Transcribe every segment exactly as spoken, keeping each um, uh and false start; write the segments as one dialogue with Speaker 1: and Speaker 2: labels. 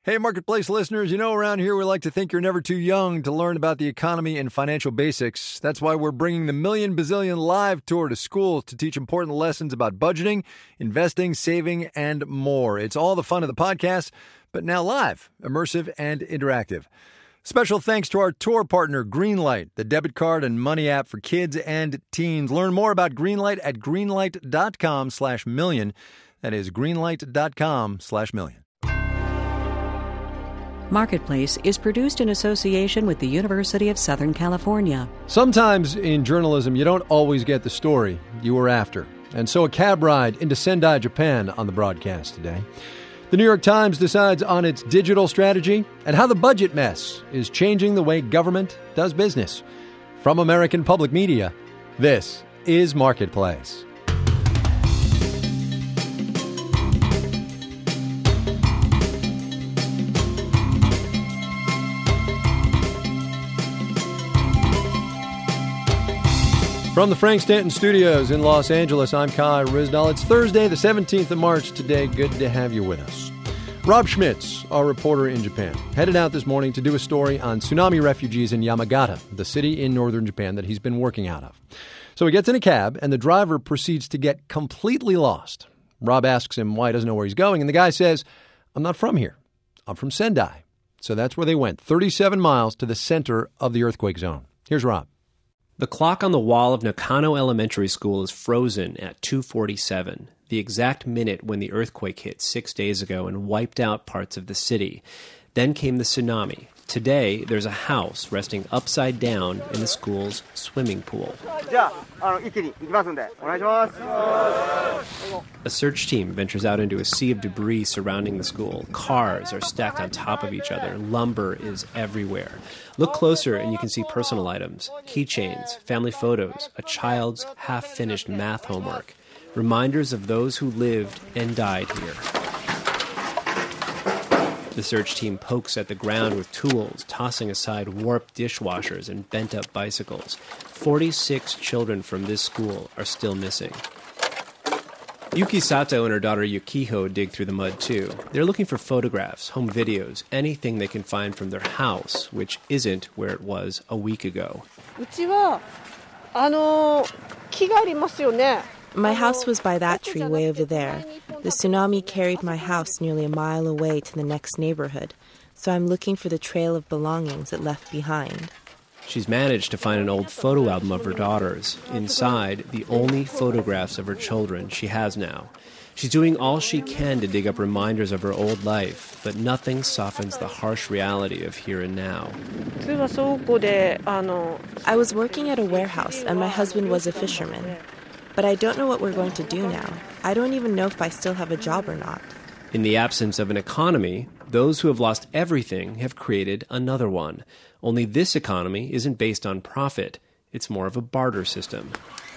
Speaker 1: Hey, Marketplace listeners, you know around here we like to think you're never too young to learn about the economy and financial basics. That's why we're bringing the Million Bazillion Live Tour to schools to teach important lessons about budgeting, investing, saving, and more. It's all the fun of the podcast, but now live, immersive, and interactive. Special thanks to our tour partner, Greenlight, the debit card and money app for kids and teens. Learn more about Greenlight at greenlight.com slash million. That is greenlight.com slash million.
Speaker 2: Marketplace is produced in association with the University of Southern California.
Speaker 1: Sometimes in journalism, you don't always get the story you were after. And so a cab ride into Sendai, Japan on the broadcast today. The New York Times decides on its digital strategy and how the budget mess is changing the way government does business. From American Public Media, this is Marketplace. From the Frank Stanton Studios in Los Angeles, I'm Kai Ryssdal. It's Thursday, the seventeenth of March today. Good to have you with us. Rob Schmitz, our reporter in Japan, headed out this morning to do a story on tsunami refugees in Yamagata, the city in northern Japan that he's been working out of. So he gets in a cab, and the driver proceeds to get completely lost. Rob asks him why he doesn't know where he's going, and the guy says, I'm not from here. I'm from Sendai. So that's where they went, thirty-seven miles to the center of the earthquake zone. Here's Rob.
Speaker 3: The clock on the wall of Nakano Elementary School is frozen at two forty-seven, the exact minute when the earthquake hit six days ago and wiped out parts of the city. Then came the tsunami. Today, there's a house resting upside down in the school's swimming pool. A search team ventures out into a sea of debris surrounding the school. Cars are stacked on top of each other. Lumber is everywhere. Look closer and you can see personal items, keychains, family photos, a child's half-finished math homework, reminders of those who lived and died here. The search team pokes at the ground with tools, tossing aside warped dishwashers and bent-up bicycles. forty-six children from this school are still missing. Yuki Sato and her daughter Yukiho dig through the mud, too. They're looking for photographs, home videos, anything they can find from their house, which isn't where it was a week ago.
Speaker 4: My house was by that tree way over there. The tsunami carried my house nearly a mile away to the next neighborhood, so I'm looking for the trail of belongings it left behind.
Speaker 3: She's managed to find an old photo album of her daughters. Inside, the only photographs of her children she has now. She's doing all she can to dig up reminders of her old life, but nothing softens the harsh reality of here and now.
Speaker 4: I was working at a warehouse, and my husband was a fisherman. But I don't know what we're going to do now. I don't even know if I still have a job or not.
Speaker 3: In the absence of an economy, those who have lost everything have created another one. Only this economy isn't based on profit. It's more of a barter system.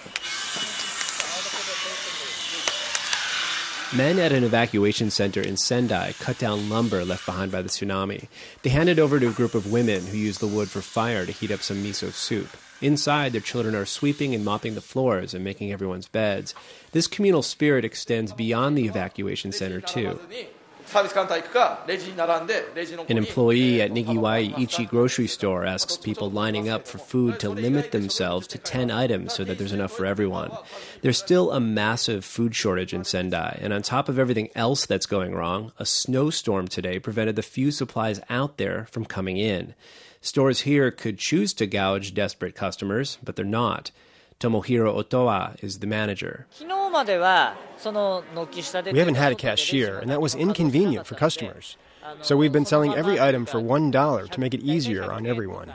Speaker 3: Men at an evacuation center in Sendai cut down lumber left behind by the tsunami. They hand it over to a group of women who use the wood for fire to heat up some miso soup. Inside, their children are sweeping and mopping the floors and making everyone's beds. This communal spirit extends beyond the evacuation center, too. An employee at Nigiwai Ichi grocery store asks people lining up for food to limit themselves to ten items so that there's enough for everyone. There's still a massive food shortage in Sendai, and on top of everything else that's going wrong, a snowstorm today prevented the few supplies out there from coming in. Stores here could choose to gouge desperate customers, but they're not. Tomohiro Otoa is the manager.
Speaker 5: We haven't had a cashier, and that was inconvenient for customers. So we've been selling every item for one dollar to make it easier on everyone.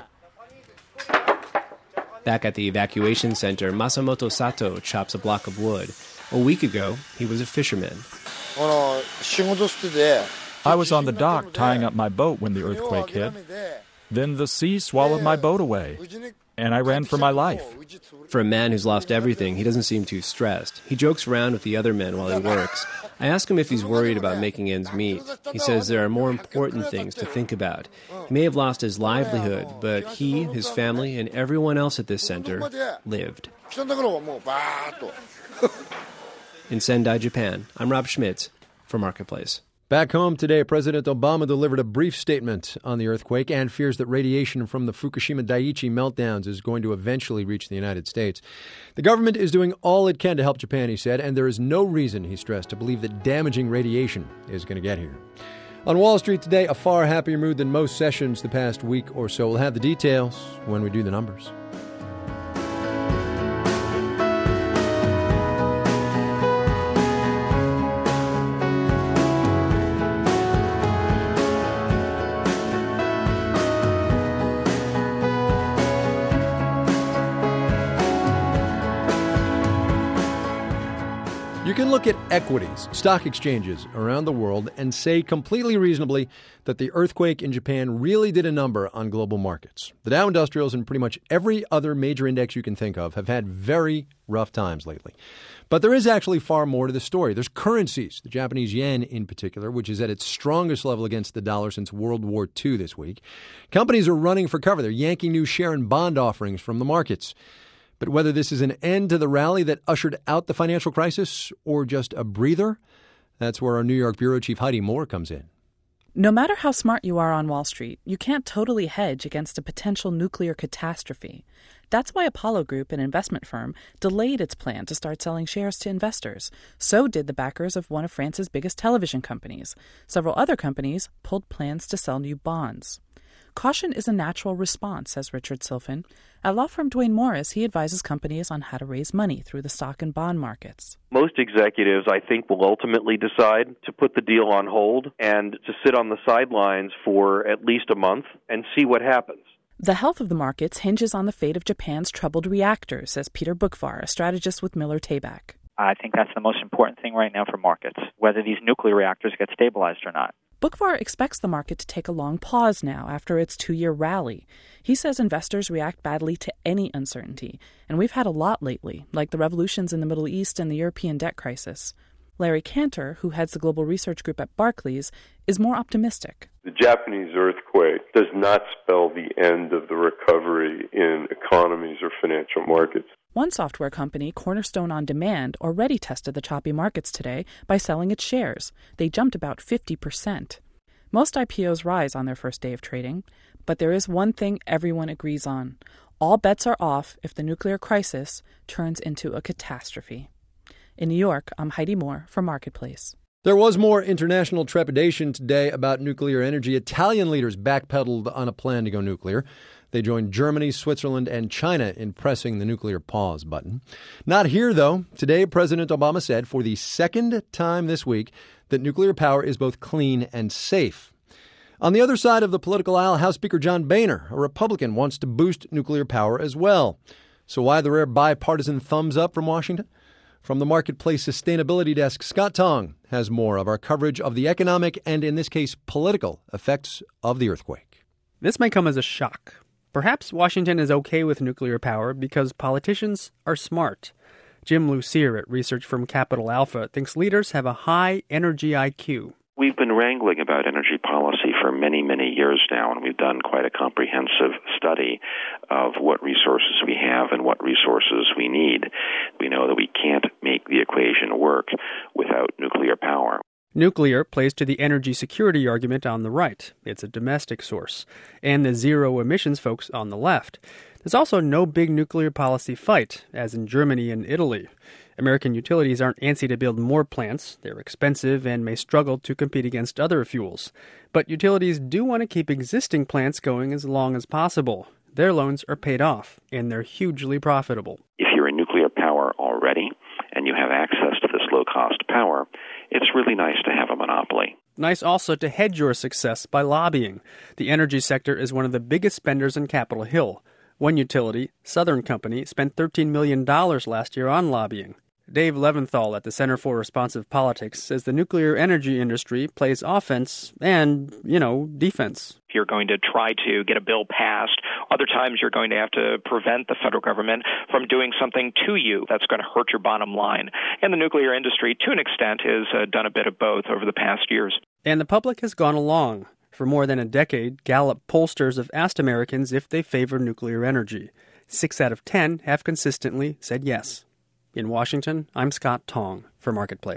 Speaker 3: Back at the evacuation center, Masamoto Sato chops a block of wood. A week ago, he was a fisherman.
Speaker 6: I was on the dock tying up my boat when the earthquake hit. Then the sea swallowed my boat away, and I ran for my life.
Speaker 3: For a man who's lost everything, he doesn't seem too stressed. He jokes around with the other men while he works. I ask him if he's worried about making ends meet. He says there are more important things to think about. He may have lost his livelihood, but he, his family, and everyone else at this center lived. In Sendai, Japan, I'm Rob Schmitz for Marketplace.
Speaker 1: Back home today, President Obama delivered a brief statement on the earthquake and fears that radiation from the Fukushima Daiichi meltdowns is going to eventually reach the United States. The government is doing all it can to help Japan, he said, and there is no reason, he stressed, to believe that damaging radiation is going to get here. On Wall Street today, a far happier mood than most sessions the past week or so. We'll have the details when we do the numbers. You can look at equities, stock exchanges around the world, and say completely reasonably that the earthquake in Japan really did a number on global markets. The Dow Industrials and pretty much every other major index you can think of have had very rough times lately. But there is actually far more to the story. There's currencies, the Japanese yen in particular, which is at its strongest level against the dollar since World War Two this week. Companies are running for cover. They're yanking new share and bond offerings from the markets. But whether this is an end to the rally that ushered out the financial crisis or just a breather, that's where our New York bureau chief Heidi Moore comes in.
Speaker 7: No matter how smart you are on Wall Street, you can't totally hedge against a potential nuclear catastrophe. That's why Apollo Group, an investment firm, delayed its plan to start selling shares to investors. So did the backers of one of France's biggest television companies. Several other companies pulled plans to sell new bonds. Caution is a natural response, says Richard Silfen. At law firm Duane Morris, he advises companies on how to raise money through the stock and bond markets.
Speaker 8: Most executives, I think, will ultimately decide to put the deal on hold and to sit on the sidelines for at least a month and see what happens.
Speaker 7: The health of the markets hinges on the fate of Japan's troubled reactors, says Peter Bookvar, a strategist with Miller Tabak.
Speaker 9: I think that's the most important thing right now for markets, whether these nuclear reactors get stabilized or not.
Speaker 7: Bookvar expects the market to take a long pause now after its two-year rally. He says investors react badly to any uncertainty, and we've had a lot lately, like the revolutions in the Middle East and the European debt crisis. Larry Cantor, who heads the global research group at Barclays, is more optimistic.
Speaker 10: The Japanese earthquake does not spell the end of the recovery in economies or financial markets.
Speaker 7: One software company, Cornerstone On Demand, already tested the choppy markets today by selling its shares. They jumped about fifty percent. Most I P Os rise on their first day of trading, but there is one thing everyone agrees on. All bets are off if the nuclear crisis turns into a catastrophe. In New York, I'm Heidi Moore for Marketplace.
Speaker 1: There was more international trepidation today about nuclear energy. Italian leaders backpedaled on a plan to go nuclear. They joined Germany, Switzerland, and China in pressing the nuclear pause button. Not here, though. Today, President Obama said for the second time this week that nuclear power is both clean and safe. On the other side of the political aisle, House Speaker John Boehner, a Republican, wants to boost nuclear power as well. So why the rare bipartisan thumbs up from Washington? From the Marketplace Sustainability Desk, Scott Tong has more of our coverage of the economic and, in this case, political effects of the earthquake.
Speaker 11: This may come as a shock. Perhaps Washington is okay with nuclear power because politicians are smart. Jim Lucier at research firm Capital Alpha thinks leaders have a high energy I Q.
Speaker 12: We've been wrangling about energy policy for many, many years now, and we've done quite a comprehensive study of what resources we have and what resources we need. We know that we can't make the equation work without nuclear power.
Speaker 11: Nuclear plays to the energy security argument on the right. It's a domestic source. And the zero emissions folks on the left. There's also no big nuclear policy fight, as in Germany and Italy. American utilities aren't antsy to build more plants. They're expensive and may struggle to compete against other fuels. But utilities do want to keep existing plants going as long as possible. Their loans are paid off, and they're hugely profitable.
Speaker 12: If you're in nuclear power already, and you have access to this low-cost power, it's really nice to have a monopoly.
Speaker 11: Nice also to hedge your success by lobbying. The energy sector is one of the biggest spenders on Capitol Hill. One utility, Southern Company, spent thirteen million dollars last year on lobbying. Dave Leventhal at the Center for Responsive Politics says the nuclear energy industry plays offense and, you know, defense.
Speaker 13: If you're going to try to get a bill passed, other times you're going to have to prevent the federal government from doing something to you that's going to hurt your bottom line. And the nuclear industry, to an extent, has uh, done a bit of both over the past years.
Speaker 11: And the public has gone along. For more than a decade, Gallup pollsters have asked Americans if they favor nuclear energy. Six out of ten have consistently said yes. In Washington, I'm Scott Tong for Marketplace.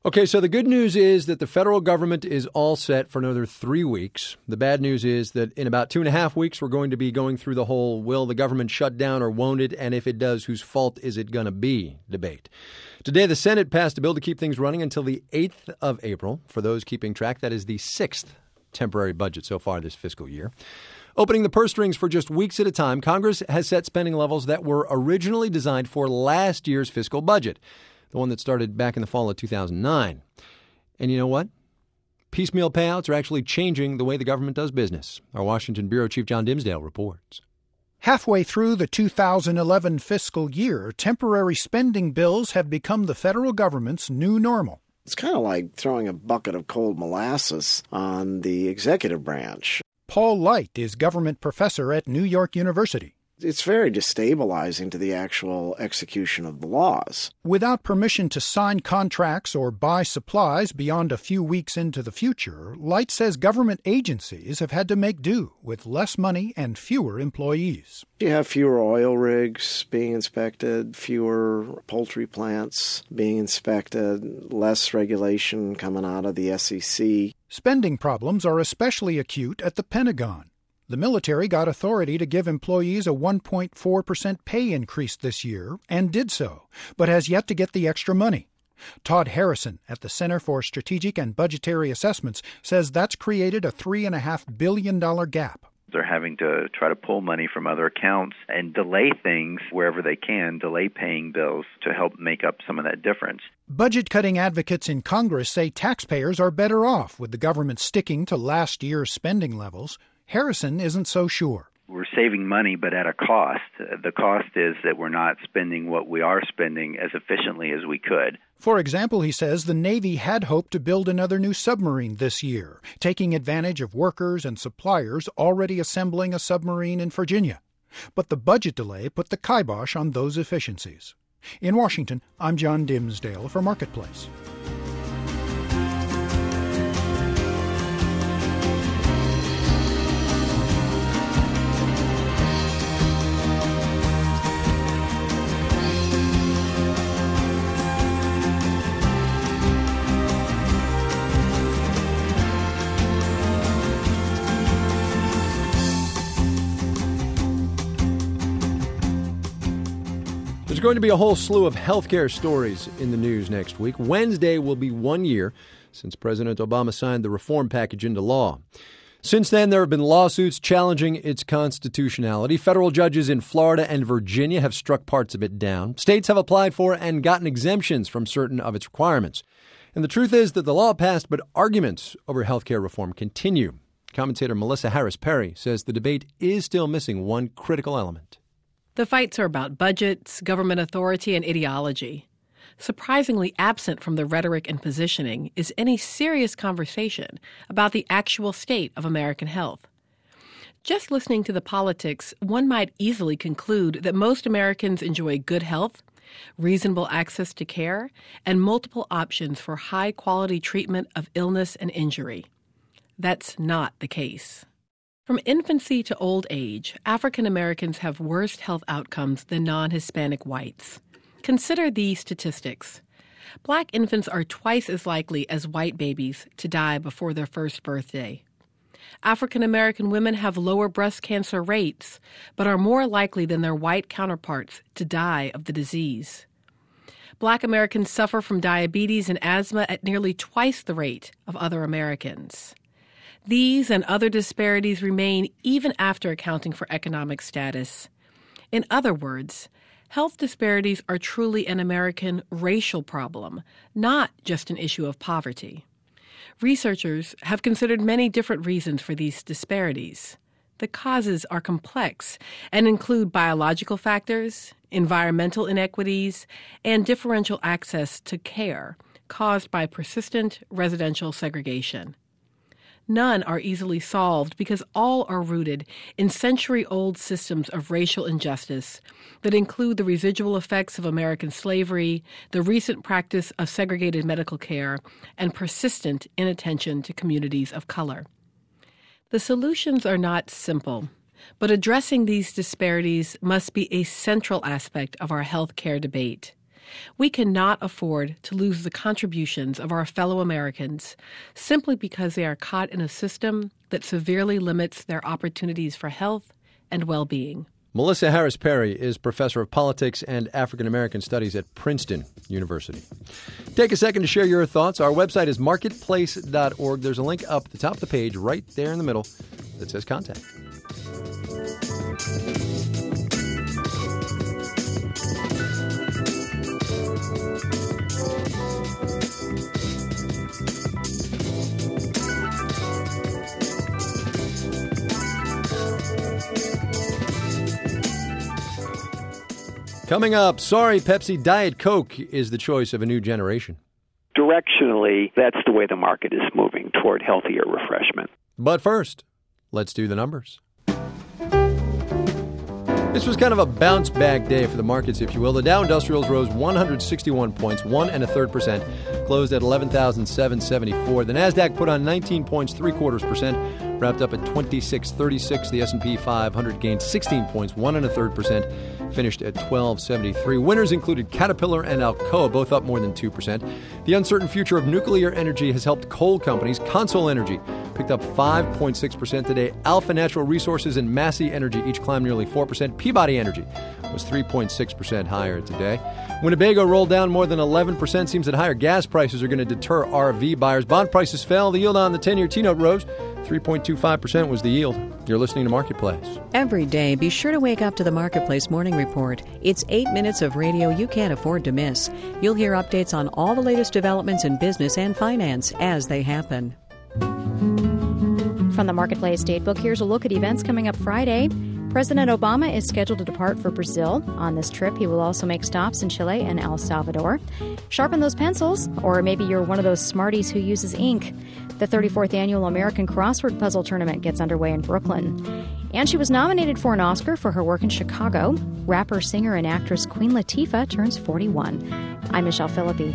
Speaker 1: Okay, so the good news is that the federal government is all set for another three weeks. The bad news is that in about two and a half weeks, we're going to be going through the whole will the government shut down or won't it, and if it does, whose fault is it going to be debate. Today, the Senate passed a bill to keep things running until the eighth of April. For those keeping track, that is the sixth temporary budget so far this fiscal year. Opening the purse strings for just weeks at a time, Congress has set spending levels that were originally designed for last year's fiscal budget, the one that started back in the fall of two thousand nine. And you know what? Piecemeal payouts are actually changing the way the government does business. Our Washington Bureau Chief John Dimsdale reports.
Speaker 14: Halfway through the two thousand eleven fiscal year, temporary spending bills have become the federal government's new normal.
Speaker 15: It's kind of like throwing a bucket of cold molasses on the executive branch.
Speaker 14: Paul Light is government professor at New York University.
Speaker 15: It's very destabilizing to the actual execution of the laws.
Speaker 14: Without permission to sign contracts or buy supplies beyond a few weeks into the future, Light says government agencies have had to make do with less money and fewer employees.
Speaker 15: You have fewer oil rigs being inspected, fewer poultry plants being inspected, less regulation coming out of the S E C.
Speaker 14: Spending problems are especially acute at the Pentagon. The military got authority to give employees a one point four percent pay increase this year, and did so, but has yet to get the extra money. Todd Harrison at the Center for Strategic and Budgetary Assessments says that's created a three point five billion dollars gap.
Speaker 16: They're having to try to pull money from other accounts and delay things wherever they can, delay paying bills to help make up some of that difference.
Speaker 14: Budget-cutting advocates in Congress say taxpayers are better off with the government sticking to last year's spending levels. Harrison isn't so sure.
Speaker 16: We're saving money, but at a cost. The cost is that we're not spending what we are spending as efficiently as we could.
Speaker 14: For example, he says the Navy had hoped to build another new submarine this year, taking advantage of workers and suppliers already assembling a submarine in Virginia. But the budget delay put the kibosh on those efficiencies. In Washington, I'm John Dimsdale for Marketplace.
Speaker 1: There's going to be a whole slew of healthcare stories in the news next week. Wednesday will be one year since President Obama signed the reform package into law. Since then, there have been lawsuits challenging its constitutionality. Federal judges in Florida and Virginia have struck parts of it down. States have applied for and gotten exemptions from certain of its requirements. And the truth is that the law passed, but arguments over healthcare reform continue. Commentator Melissa Harris Perry says the debate is still missing one critical element.
Speaker 17: The fights are about budgets, government authority, and ideology. Surprisingly absent from the rhetoric and positioning is any serious conversation about the actual state of American health. Just listening to the politics, one might easily conclude that most Americans enjoy good health, reasonable access to care, and multiple options for high-quality treatment of illness and injury. That's not the case. From infancy to old age, African Americans have worse health outcomes than non-Hispanic whites. Consider these statistics. Black infants are twice as likely as white babies to die before their first birthday. African American women have lower breast cancer rates, but are more likely than their white counterparts to die of the disease. Black Americans suffer from diabetes and asthma at nearly twice the rate of other Americans. These and other disparities remain even after accounting for economic status. In other words, health disparities are truly an American racial problem, not just an issue of poverty. Researchers have considered many different reasons for these disparities. The causes are complex and include biological factors, environmental inequities, and differential access to care caused by persistent residential segregation. None are easily solved because all are rooted in century-old systems of racial injustice that include the residual effects of American slavery, the recent practice of segregated medical care, and persistent inattention to communities of color. The solutions are not simple, but addressing these disparities must be a central aspect of our health care debate. We cannot afford to lose the contributions of our fellow Americans simply because they are caught in a system that severely limits their opportunities for health and well-being.
Speaker 1: Melissa Harris Perry is professor of politics and African American studies at Princeton University. Take a second to share your thoughts. Our website is marketplace dot org. There's a link up at the top of the page right there in the middle that says contact. Coming up, sorry, Pepsi, Diet Coke is the choice of a new generation.
Speaker 18: Directionally, that's the way the market is moving, toward healthier refreshment.
Speaker 1: But first, let's do the numbers. This was kind of a bounce-back day for the markets, if you will. The Dow Industrials rose one hundred sixty-one points, one and a third percent, closed at eleven thousand seven hundred seventy-four. The Nasdaq put on nineteen points, three quarters percent, wrapped up at twenty-six thirty-six. The S and P five hundred gained sixteen points, one and a third percent, finished at twelve seventy-three. Winners included Caterpillar and Alcoa, both up more than two percent. The uncertain future of nuclear energy has helped coal companies. Consol Energy picked up five point six percent today. Alpha Natural Resources and Massey Energy each climbed nearly four percent. Peabody Energy was three point six percent higher today. Winnebago rolled down more than eleven percent. Seems that higher gas prices are going to deter R V buyers. Bond prices fell. The yield on the ten-year T-note rose. three point two five percent was the yield. You're listening to Marketplace.
Speaker 2: Every day, be sure to wake up to the Marketplace Morning Report. It's eight minutes of radio you can't afford to miss. You'll hear updates on all the latest developments in business and finance as they happen.
Speaker 19: From the Marketplace Datebook, here's a look at events coming up Friday. President Obama is scheduled to depart for Brazil. On this trip, he will also make stops in Chile and El Salvador. Sharpen those pencils, or maybe you're one of those smarties who uses ink. The thirty-fourth Annual American Crossword Puzzle Tournament gets underway in Brooklyn. And she was nominated for an Oscar for her work in Chicago. Rapper, singer, and actress Queen Latifah turns forty-one. I'm Michelle Philippi.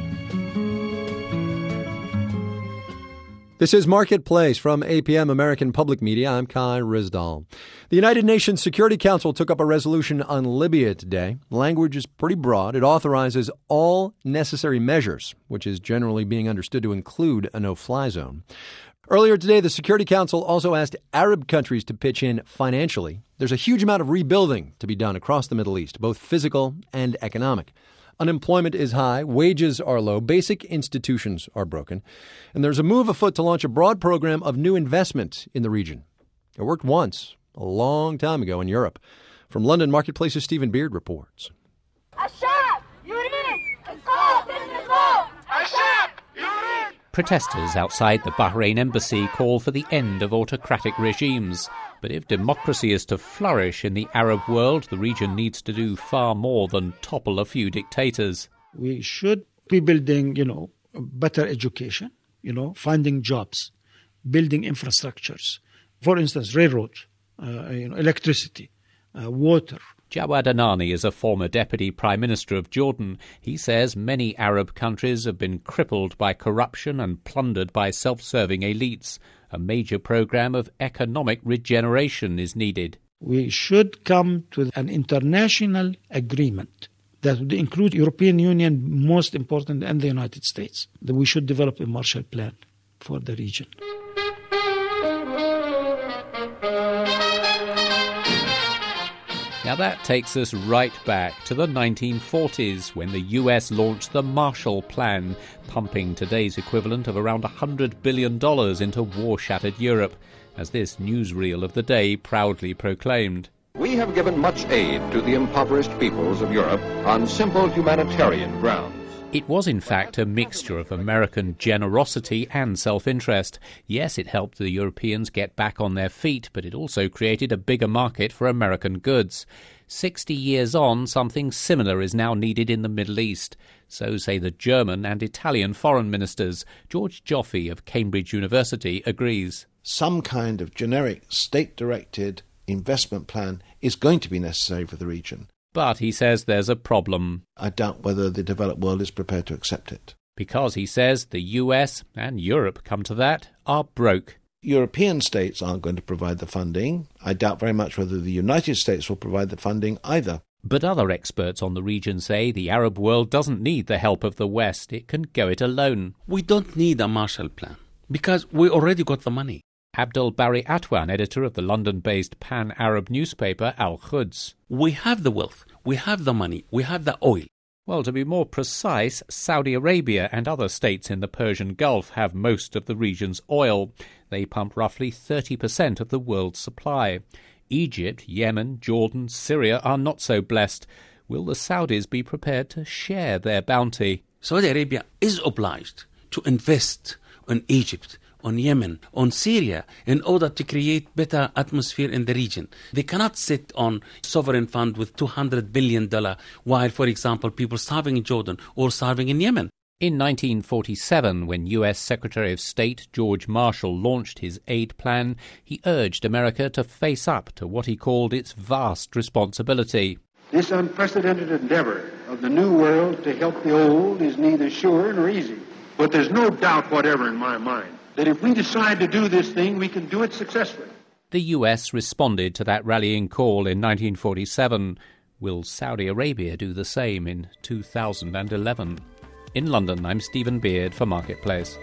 Speaker 1: This is Marketplace from A P M American Public Media. I'm Kai Rizdal. The United Nations Security Council took up a resolution on Libya today. Language is pretty broad. It authorizes all necessary measures, which is generally being understood to include a no-fly zone. Earlier today, the Security Council also asked Arab countries to pitch in financially. There's a huge amount of rebuilding to be done across the Middle East, both physical and economic. Unemployment is high, wages are low, basic institutions are broken, and there's a move afoot to launch a broad program of new investment in the region. It worked once, a long time ago in Europe. From London, Marketplace's Stephen Beard reports.
Speaker 20: Protesters outside the Bahrain embassy call for the end of autocratic regimes. But if democracy is to flourish in the Arab world, the region needs to do far more than topple a few dictators.
Speaker 21: We should be building, you know, better education, you know, finding jobs, building infrastructures. For instance, railroads, uh, you know, electricity, uh, water.
Speaker 20: Jawad Anani is a former deputy prime minister of Jordan. He says many Arab countries have been crippled by corruption and plundered by self-serving elites. A major program of economic regeneration is needed.
Speaker 21: We should come to an international agreement that would include European Union, most important, and the United States. That we should develop a Marshall Plan for the region.
Speaker 20: Now that takes us right back to the nineteen forties when the U S launched the Marshall Plan, pumping today's equivalent of around one hundred billion dollars into war-shattered Europe, as this newsreel of the day proudly proclaimed.
Speaker 22: We have given much aid to the impoverished peoples of Europe on simple humanitarian grounds.
Speaker 20: It was in fact a mixture of American generosity and self-interest. Yes, it helped the Europeans get back on their feet, but it also created a bigger market for American goods. Sixty years on, something similar is now needed in the Middle East. So say the German and Italian foreign ministers. George Joffe of Cambridge University agrees.
Speaker 23: Some kind of generic state-directed investment plan is going to be necessary for the region.
Speaker 20: But he says there's a problem.
Speaker 23: I doubt whether the developed world is prepared to accept it.
Speaker 20: Because, he says, the U S and Europe, come to that, are broke.
Speaker 23: European states aren't going to provide the funding. I doubt very much whether the United States will provide the funding either.
Speaker 20: But other experts on the region say the Arab world doesn't need the help of the West. It can go it alone.
Speaker 4: We don't need a Marshall Plan because we already got the money.
Speaker 20: Abdel Barry Atwan, editor of the London-based pan-Arab newspaper Al Quds.
Speaker 4: We have the wealth, we have the money, we have the oil.
Speaker 20: Well, to be more precise, Saudi Arabia and other states in the Persian Gulf have most of the region's oil. They pump roughly thirty percent of the world's supply. Egypt, Yemen, Jordan, Syria are not so blessed. Will the Saudis be prepared to share their bounty?
Speaker 4: Saudi Arabia is obliged to invest in Egypt, on Yemen, on Syria, in order to create better atmosphere in the region. They cannot sit on sovereign fund with two hundred billion dollars while, for example, people starving in Jordan or starving in Yemen.
Speaker 20: In nineteen forty-seven, when U S Secretary of State George Marshall launched his aid plan, he urged America to face up to what he called its vast responsibility.
Speaker 5: This unprecedented endeavor of the new world to help the old is neither sure nor easy. But there's no doubt whatever in my mind that if we decide to do this thing, we can do it successfully.
Speaker 20: The U S responded to that rallying call in nineteen forty-seven. Will Saudi Arabia do the same in two thousand eleven? In London, I'm Stephen Beard for Marketplace.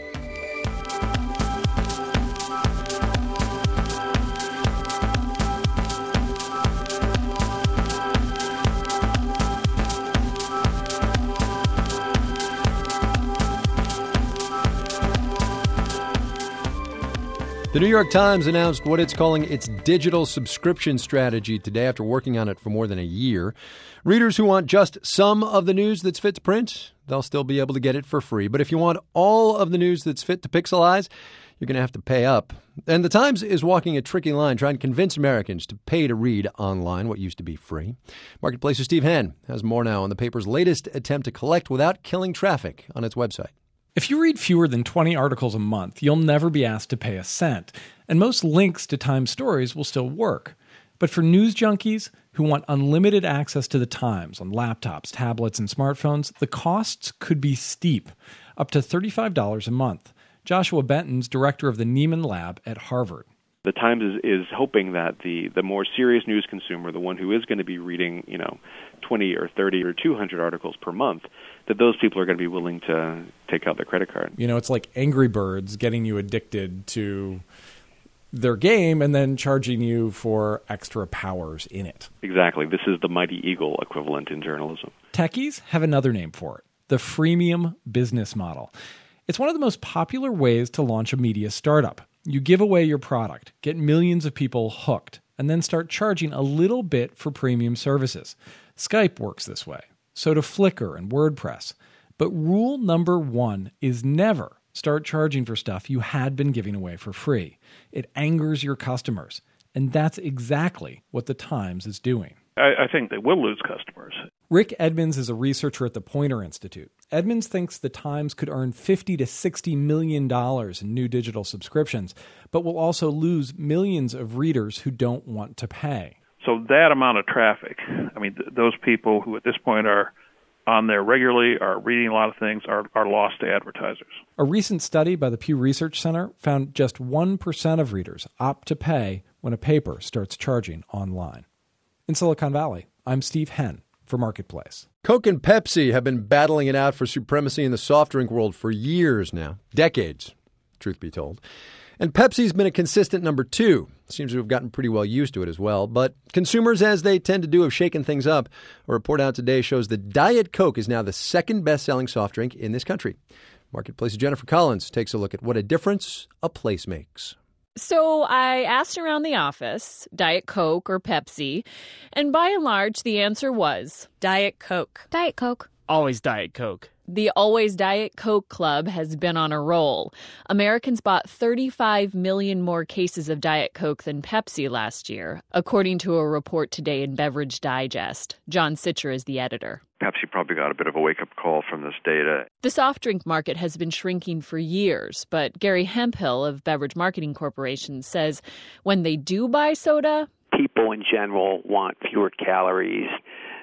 Speaker 1: The New York Times announced what it's calling its digital subscription strategy today after working on it for more than a year. Readers who want just some of the news that's fit to print, they'll still be able to get it for free. But if you want all of the news that's fit to pixelize, you're going to have to pay up. And the Times is walking a tricky line, trying to convince Americans to pay to read online what used to be free. Marketplace's Steve Henn has more now on the paper's latest attempt to collect without killing traffic on its website.
Speaker 6: If you read fewer than twenty articles a month, you'll never be asked to pay a cent, and most links to Times stories will still work. But for news junkies who want unlimited access to the Times on laptops, tablets, and smartphones, the costs could be steep, up to thirty-five dollars a month. Joshua Benton's director of the Nieman Lab at Harvard.
Speaker 24: The Times is, is hoping that the, the more serious news consumer, the one who is going to be reading, you know, twenty or thirty or two hundred articles per month, that those people are going to be willing to take out their credit card.
Speaker 6: You know, it's like Angry Birds getting you addicted to their game and then charging you for extra powers in it.
Speaker 24: Exactly. This is the Mighty Eagle equivalent in journalism.
Speaker 6: Techies have another name for it, the freemium business model. It's one of the most popular ways to launch a media startup. You give away your product, get millions of people hooked, and then start charging a little bit for premium services. Skype works this way. So do Flickr and WordPress. But rule number one is never start charging for stuff you had been giving away for free. It angers your customers. And that's exactly what the Times is doing.
Speaker 25: I, I think they will lose customers.
Speaker 6: Rick Edmonds is a researcher at the Poynter Institute. Edmonds thinks the Times could earn fifty to sixty million dollars in new digital subscriptions, but will also lose millions of readers who don't want to pay.
Speaker 25: So that amount of traffic, I mean, th- those people who at this point are on there regularly, are reading a lot of things, are, are lost to advertisers.
Speaker 6: A recent study by the Pew Research Center found just one percent of readers opt to pay when a paper starts charging online. In Silicon Valley, I'm Steve Henn for Marketplace.
Speaker 1: Coke and Pepsi have been battling it out for supremacy in the soft drink world for years now, decades, truth be told. And Pepsi's been a consistent number two. Seems to have gotten pretty well used to it as well. But consumers, as they tend to do, have shaken things up. A report out today shows that Diet Coke is now the second best-selling soft drink in this country. Marketplace's Jennifer Collins takes a look at what a difference a place makes.
Speaker 26: So I asked around the office, Diet Coke or Pepsi, and by and large, the answer was Diet Coke.
Speaker 19: Diet Coke.
Speaker 27: Always Diet Coke.
Speaker 26: The Always Diet Coke Club has been on a roll. Americans bought thirty-five million more cases of Diet Coke than Pepsi last year, according to a report today in Beverage Digest. John Sitcher is the editor.
Speaker 28: Pepsi probably got a bit of a wake-up call from this data.
Speaker 26: The soft drink market has been shrinking for years, but Gary Hemphill of Beverage Marketing Corporation says when they do buy soda,
Speaker 18: people in general want fewer calories,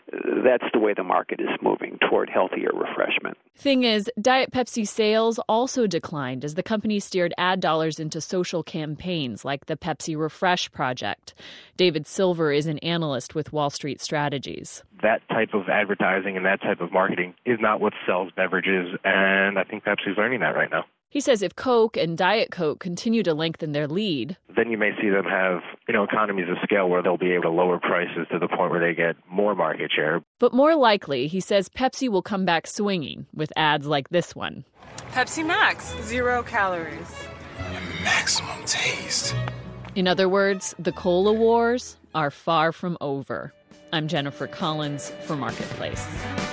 Speaker 18: that's the way the market is moving toward healthier refreshment.
Speaker 26: Thing is, Diet Pepsi sales also declined as the company steered ad dollars into social campaigns like the Pepsi Refresh Project. David Silver is an analyst with Wall Street Strategies.
Speaker 3: That type of advertising and that type of marketing is not what sells beverages, and I think Pepsi's learning that right now.
Speaker 26: He says if Coke and Diet Coke continue to lengthen their lead,
Speaker 3: then you may see them have, you know, economies of scale where they'll be able to lower prices to the point where they get more market share.
Speaker 26: But more likely, he says Pepsi will come back swinging with ads like this one.
Speaker 7: Pepsi Max, zero calories.
Speaker 8: Maximum taste.
Speaker 26: In other words, the cola wars are far from over. I'm Jennifer Collins for Marketplace.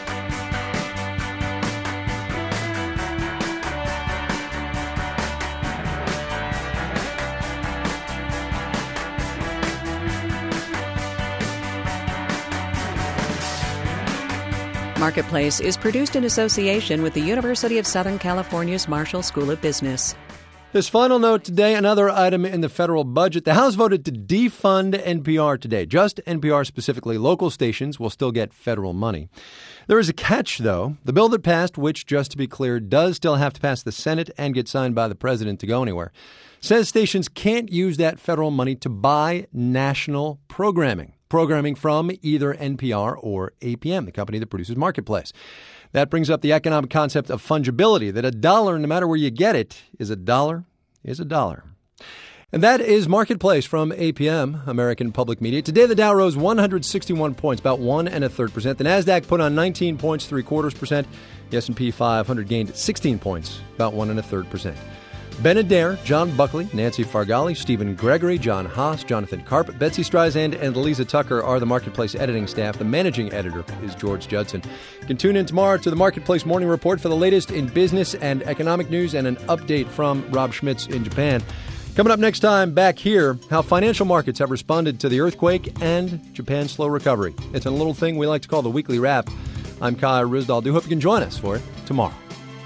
Speaker 2: Marketplace is produced in association with the University of Southern California's Marshall School of Business.
Speaker 1: This final note today, another item in the federal budget. The House voted to defund N P R today. Just N P R specifically. Local stations will still get federal money. There is a catch, though. The bill that passed, which, just to be clear, does still have to pass the Senate and get signed by the president to go anywhere, says stations can't use that federal money to buy national programming. Programming from either N P R or A P M, the company that produces Marketplace. That brings up the economic concept of fungibility, that a dollar, no matter where you get it, is a dollar, is a dollar. And that is Marketplace from A P M, American Public Media. Today, the Dow rose one hundred sixty-one points, about one and a third percent. The Nasdaq put on nineteen points, three quarters percent. The S and P five hundred gained sixteen points, about one and a third percent. Ben Adair, John Buckley, Nancy Fargali, Stephen Gregory, John Haas, Jonathan Karp, Betsy Streisand, and Lisa Tucker are the Marketplace editing staff. The managing editor is George Judson. You can tune in tomorrow to the Marketplace Morning Report for the latest in business and economic news and an update from Rob Schmitz in Japan. Coming up next time, back here, how financial markets have responded to the earthquake and Japan's slow recovery. It's a little thing we like to call the weekly wrap. I'm Kai Ryssdal. I do hope you can join us for it tomorrow.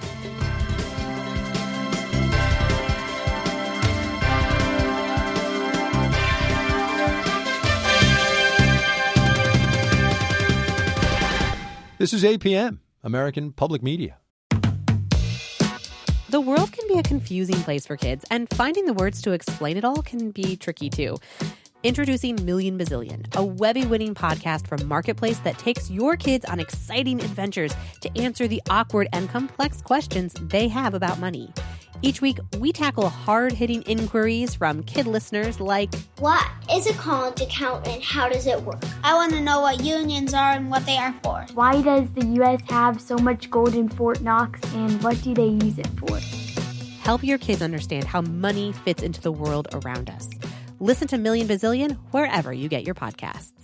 Speaker 1: This is A P M, American Public Media.
Speaker 9: The world can be a confusing place for kids, and finding the words to explain it all can be tricky too. Introducing Million Bazillion, a Webby-winning podcast from Marketplace that takes your kids on exciting adventures to answer the awkward and complex questions they have about money. Each week, we tackle hard-hitting inquiries from kid listeners like,
Speaker 10: what is a college account and how does it work? I want to know what unions are and what they are for.
Speaker 12: Why does the U S have so much gold in Fort Knox and what do they use it for?
Speaker 9: Help your kids understand how money fits into the world around us. Listen to Million Bazillion wherever you get your podcasts.